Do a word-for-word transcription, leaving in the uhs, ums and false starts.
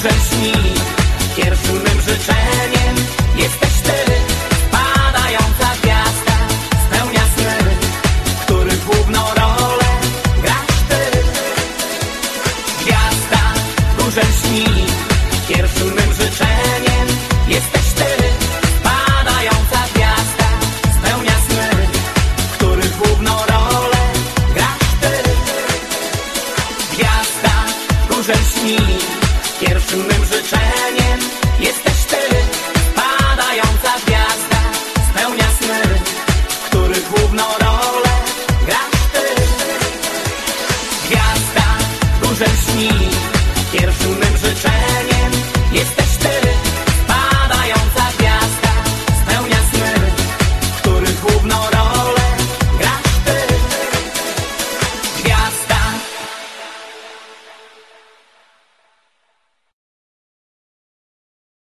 duże śni. Pierwszym mym życzeniem jesteś ty, spadająca gwiazda, spełnia sny, w których główną rolę grasz ty. Gwiazda duże śni, pierwszym mym życzeniem jesteś ty, spadająca gwiazda, spełnia sny, w których główną rolę grasz ty. Gwiazda duże śni.